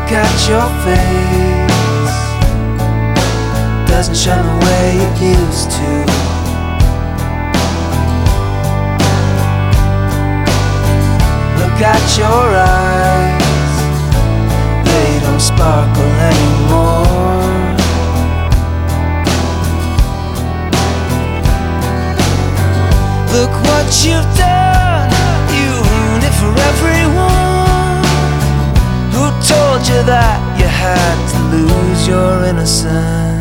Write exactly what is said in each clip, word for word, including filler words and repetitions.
Look at your face, doesn't shine the way it used to. Look at your eyes, they don't sparkle anymore. Look what you've done, you ruined it for everyone. Who told you that you had to lose your innocence?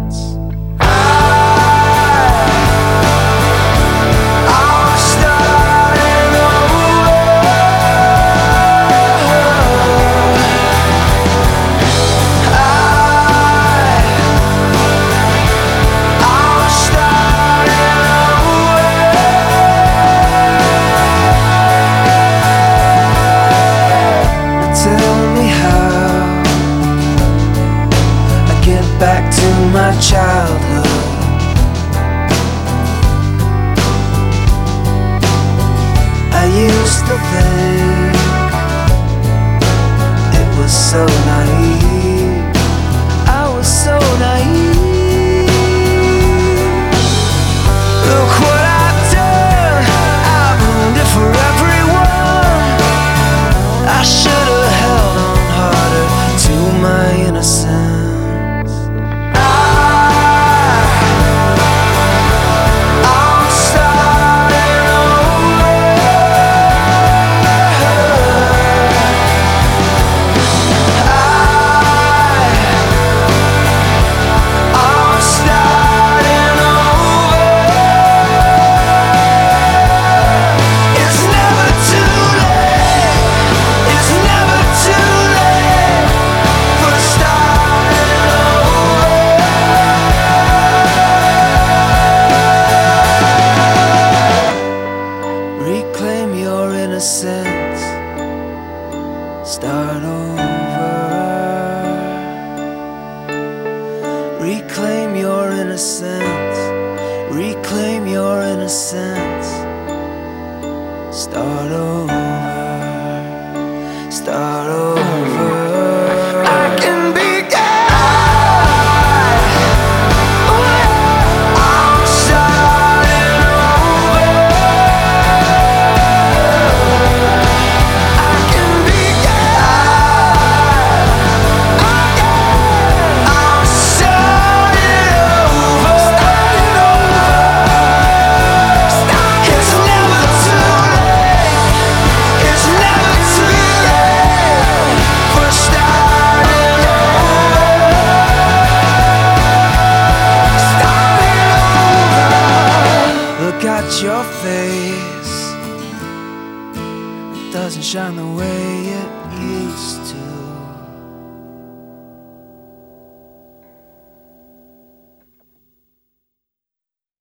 Back to my childhood. I used to think it was so naive. I was so naive. Look what I've done, I've ruined it for everyone. I should have held on harder to my innocence. Reclaim your innocence, start over. Reclaim your innocence, reclaim your innocence, start over, start over. I can be at your face, it doesn't shine the way it used to.